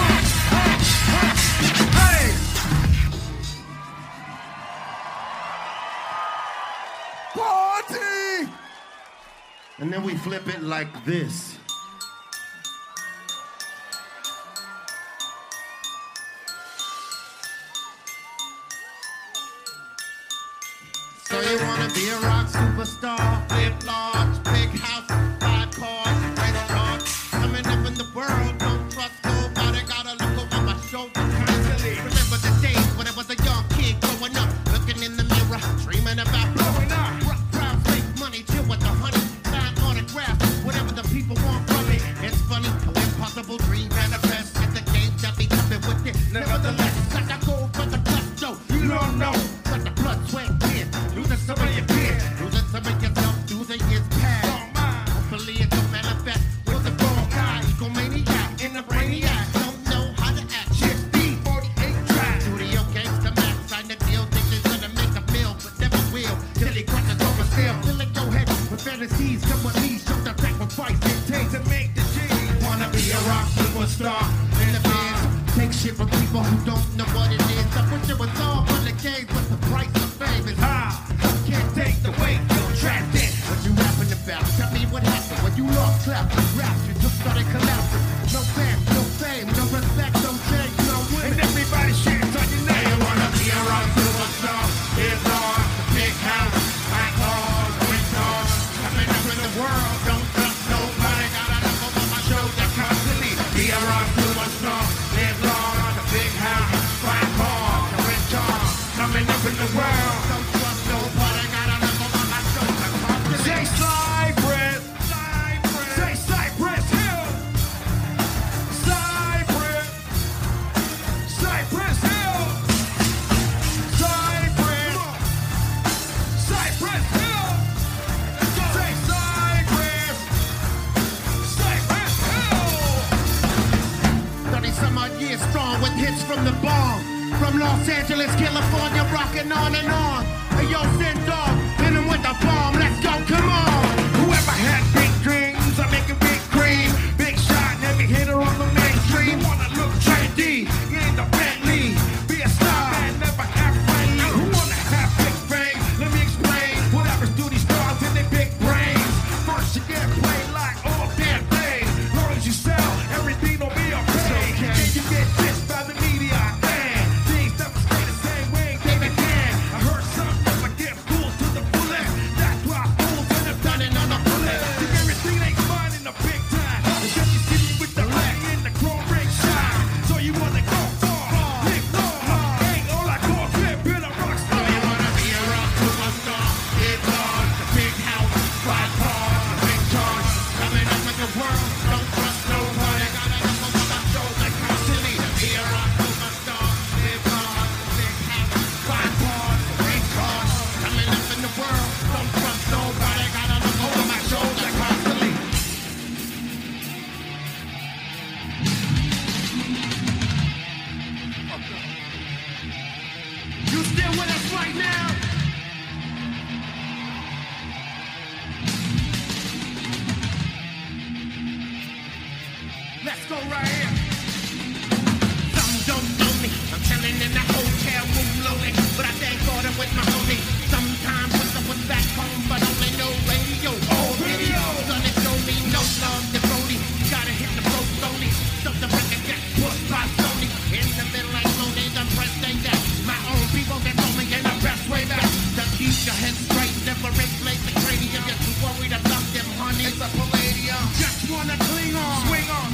Hey. Party! And then we flip it like this. So you wanna be a rock superstar, live large, big house, 5 cars, race cars, coming up in the world, don't trust nobody, gotta look over my shoulder constantly. Remember the days when I was a young kid growing up, looking in the mirror, dreaming about blowing up. Rock crowds, make money, chill with the honey, sign autographs, whatever the people want from me. It's funny, how impossible dream manifest, and the game that be coming with it. Nevertheless, like I go for the gusto, you don't know, but the blood, sweat, tears, losing some of your peers, losing some of yourself through the years past. Hopefully it don't manifest with the wrong guy, egomaniac, in the brainiac, don't know how to act. Shit, D48 track, studio gangsta max, sign the deal, think they're gonna make a meal, but never will, till he crushes over still. Till it go ahead with fantasies, come with me, show the sacrifice it takes to make the G. Wanna be a rock superstar in the biz, take shit from people who don't know what it is. I wish it was all for the games, but the price of fame is high. Can't take the weight, you're trapped in. What you rapping about? Tell me what happened when you lost clap. Raps, you just started collapsing. No fame, no respect, no change, no win. And everybody shits on your name. You wanna be a rock superstar? Live large, big house, high cars, rich cars. Coming up in the world, don't trust nobody. Gotta look over my shoulder constantly. Be a rock superstar. Live large, big house, high cars, rich cars. Coming up in the world, don't trust nobody. Gotta look over my shoulder constantly. Say Cypress. Say Cypress Hill. Cypress. Cypress Hill. Cypress. Cypress Hill. Say Cypress. Cypress Hill. 30-some odd years strong with hits from the bomb. From Los Angeles, California, rocking on and on. Hey, yo, Sin Dog, hit him with the bomb. Let's go, come on. Whoever had big dreams, I make a big cream. Big shot, heavy hitter on the mainstream. Wanna look trendy, in the Bentley. Be a star, man, never act friendly. Who wanna have big fame? Let me explain. What happens to these stars in their big brains? First you get played like all damn day. Long as you sell, everything will be okay. Then you get dissed by the media. Man, things never stay the same way. David can. I heard some never get fooled to the fullest. That's why fools end up done it on the bullet. Think everything ain't fine in the big time. And then you see me with the light in the chrome ring shine. So you wanna go far, live long. Ain't all I call flip, been a rock So star. you wanna be a rock superstar? Live large, a big house, 5 cars, big cars. Coming up in the world, don't trust nobody. Gotta look over my shoulder constantly. Be a rock superstar. Live large, a big house, 5 cars, big cars. Coming up in the world, don't trust nobody. Gotta look over my shoulder constantly. You still with us right now? Let's go right here. Some don't know me. I'm chilling in that hotel room lonely, but I thank God I'm with my homie. Sometimes when someone's back home, but only no radio. Oh, video. Gonna show me no love to Brody. Gotta hit the road slowly. Something I can get pushed by Sony. In the middle like lonely, the press they that. My own people that told me in the best way back. To keep your head straight, never inflate the cranium. You're too worried about them, honey. It's a palladium. Just wanna cling on. Swing on.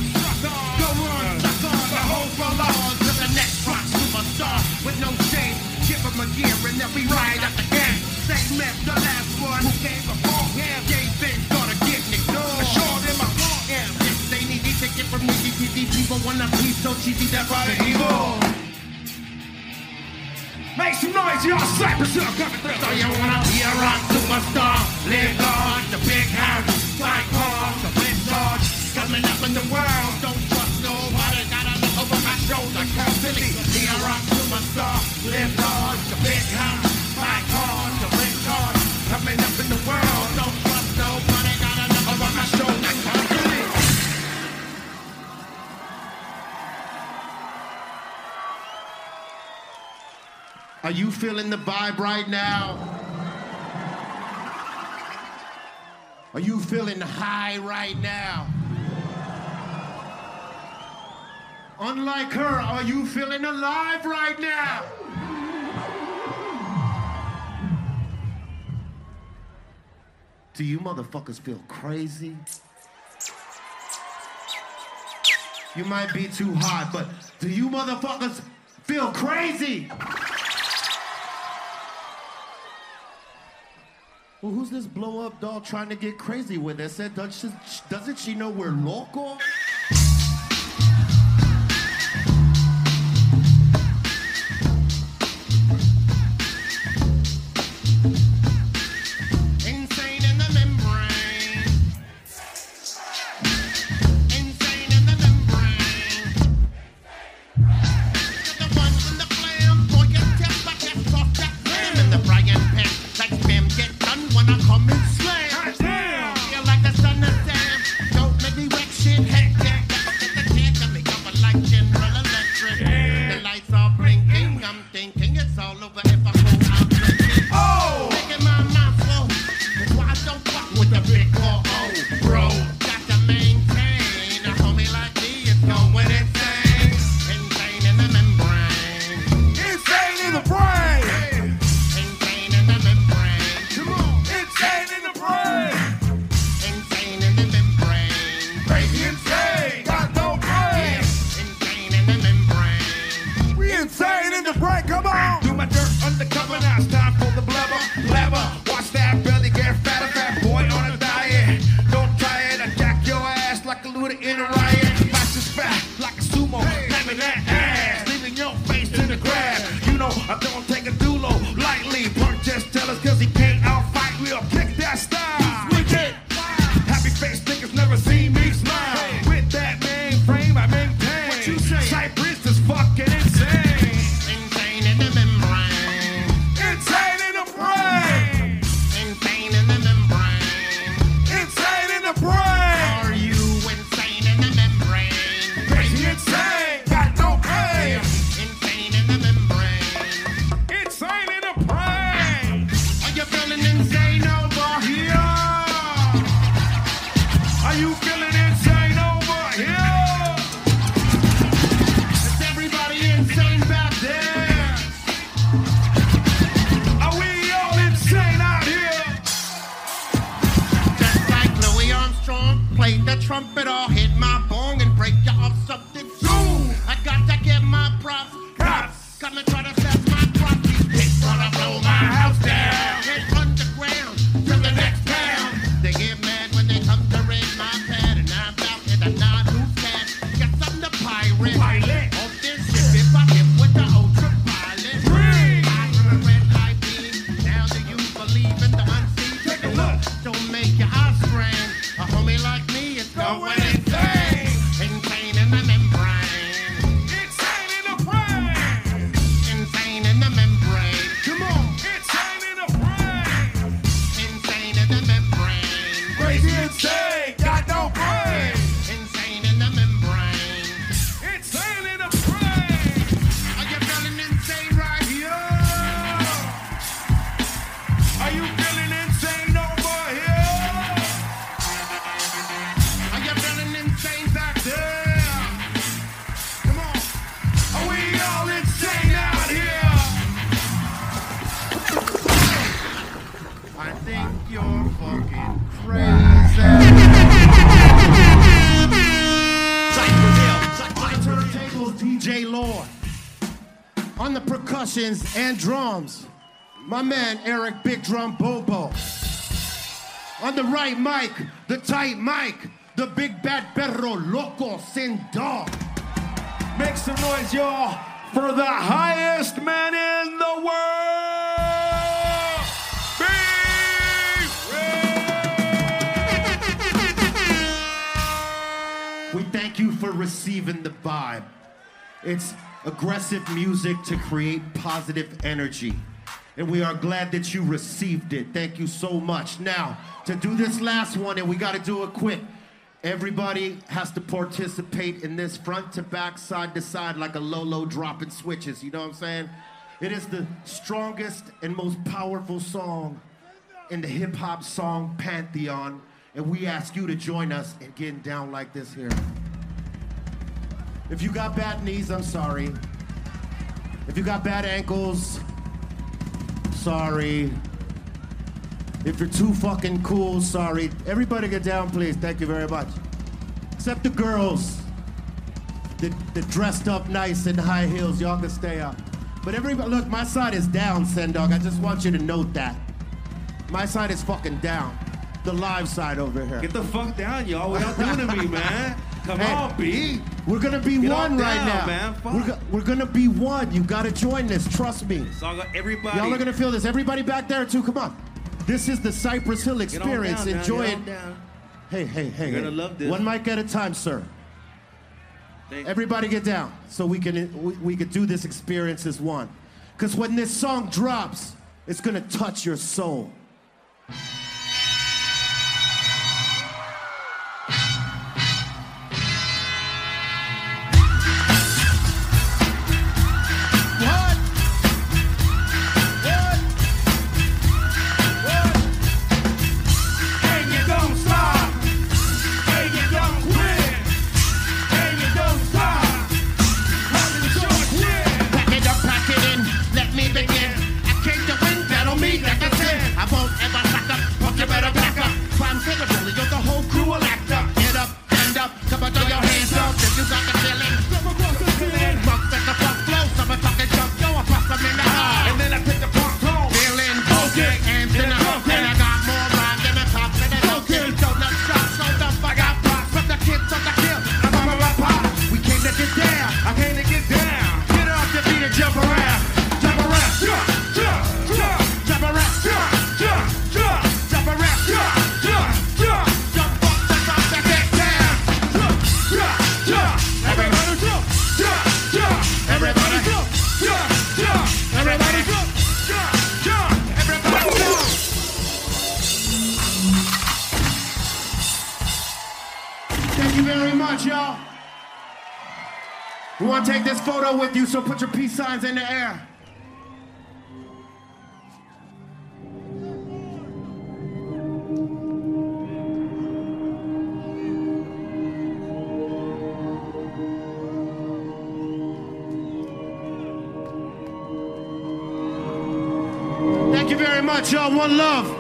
yeah, we ride at the gang. Same mess, the last one who came before him. They been gonna get ignored. Sure, them my fault. Yeah, this ain't easy to get from me. These people wanna be so cheesy, that's why they evil. Make some noise, y'all. Cypress Hill coming through. So you wanna be a rock superstar? Live large, the big house, fly cars, the big dogs. Coming up in the world, don't trust nobody. Gotta look over my shoulder, constantly. Be a rock superstar. Live large, the big house, fly cars, the big dogs. Coming up in the world, don't trust nobody. Gotta look over my shoulder, constantly. Are you feeling the vibe right now? Are you feeling high right now? Unlike her, are you feeling alive right now? Do you motherfuckers feel crazy? You might be too hot, but do you motherfuckers feel crazy? Well, who's this blow-up doll trying to get crazy with? I said, doesn't she know we're local? Insane in the membrane. Insane in the membrane. The ones in the flam, boy, you tip, I guess off that clam in the frying pan. Like spam get done when I come and slam. Damn! Feel like the son of Sam. Don't make me wreck shit, heck yeah. Get the can, got me covered like General Electric. The lights are blinking, I'm thinking it's all over if I go out drinking. Oh! Making my mouth slow. That's why I don't fuck with the big or old bro. Got to maintain. A homie like me is going insane. Insane in the membrane. Insane in the brain. Insane in the membrane. Come on. Insane in the brain. Insane in the membrane. Crazy insane. Got no brain. Insane in the membrane. We insane in the brain. Come on. Do my dirt undercover. Now it's time for the blubber. Blabber. Watch that belly get fatter. Fat boy on a diet. Don't try it. I jack your ass like a looter in a riot. Fast as fat like a sumo. Slamming that ass. Leaving your face to the grab. You know I don't take a dulo lightly. Punk just tell us cause he can't outfight. We'll kick that style. Wicked. Happy face niggas never seen me smile. With that mainframe I maintain. What you say? Cypress is fucking insane. Insane in the membrane. Insane in the brain. Insane in the membrane. Insane in the brain. Are you insane in the membrane? Crazy insane. Got no brain. Insane in the membrane. Insane in the brain. Are you feeling insane over here? Are you feeling insane over here? Is everybody insane back there? Are we all insane out here? Just like Louis Armstrong played the trumpet, I'll hit my bong and break you off something soon. I got to get my props. Cops. Come and try to set my props. These pigs wanna blow my house down. Head underground to the next town. They get mad when they come to raid my pad, and I'm out in the non-who's cat. Got something to pirate. Pilot. Off this ship if I hit with the ultraviolet. Ring. I from a red light beam. Now do you believe in the unseen? Take a look. Don't make your eyes strain. A homie like me is going insane. Insane in the membrane. Insane in the brain. Insane in the membrane. Come on. Insane in the brain. Insane in the membrane. Crazy insane. Got no brain. Insane in the membrane. Insane in the brain. Are you feeling insane right here? Are you feeling insane over here? Are you feeling insane back there? Come on. Are we all insane out here? I think you're fucking crazy. On the turntables, DJ Lord. On the percussions and drums, my man Eric Big Drum Bobo. On the right mic, the tight mic, the big bad perro loco sin dog. Make some noise, y'all, for the highest man in the world, B-Ray! We thank you for receiving the vibe. It's aggressive music to create positive energy. And we are glad that you received it. Thank you so much. Now, to do this last one, and we got to do it quick. Everybody has to participate in this front to back, side to side, like a Lolo dropping switches. You know what I'm saying? It is the strongest and most powerful song in the hip hop song pantheon. And we ask you to join us in getting down like this here. If you got bad knees, I'm sorry. If you got bad ankles, sorry. If you're too fucking cool, sorry. Everybody get down, please. Thank you very much. Except the girls that dressed up nice in high heels. Y'all can stay up. But everybody, look, my side is down, Sendog. I just want you to note that. My side is fucking down. The live side over here. Get the fuck down, y'all. What y'all doing to me, man? Come on, B. We're gonna be Get one on right down, now. Man. Fuck. We're gonna be one. You gotta join this. Trust me. So everybody. Y'all are gonna feel this. Everybody back there too. Come on. This is the Cypress Hill experience. Down, enjoy it. Down. Hey. You're gonna love this. One mic at a time, sir. Everybody get down so we can do this experience as one. Because when this song drops, it's gonna touch your soul. We want to take this photo with you, so put your peace signs in the air. Thank you very much, y'all. One love.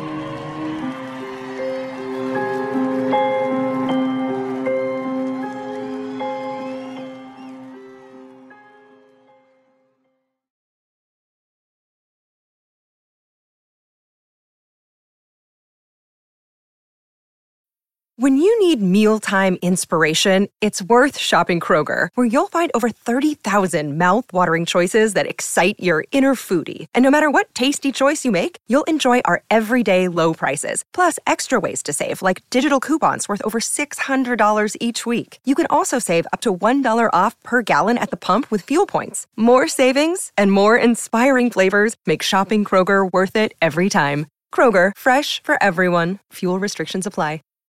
When you need mealtime inspiration, it's worth shopping Kroger, where you'll find over 30,000 mouth-watering choices that excite your inner foodie. And no matter what tasty choice you make, you'll enjoy our everyday low prices, plus extra ways to save, like digital coupons worth over $600 each week. You can also save up to $1 off per gallon at the pump with fuel points. More savings and more inspiring flavors make shopping Kroger worth it every time. Kroger, fresh for everyone. Fuel restrictions apply.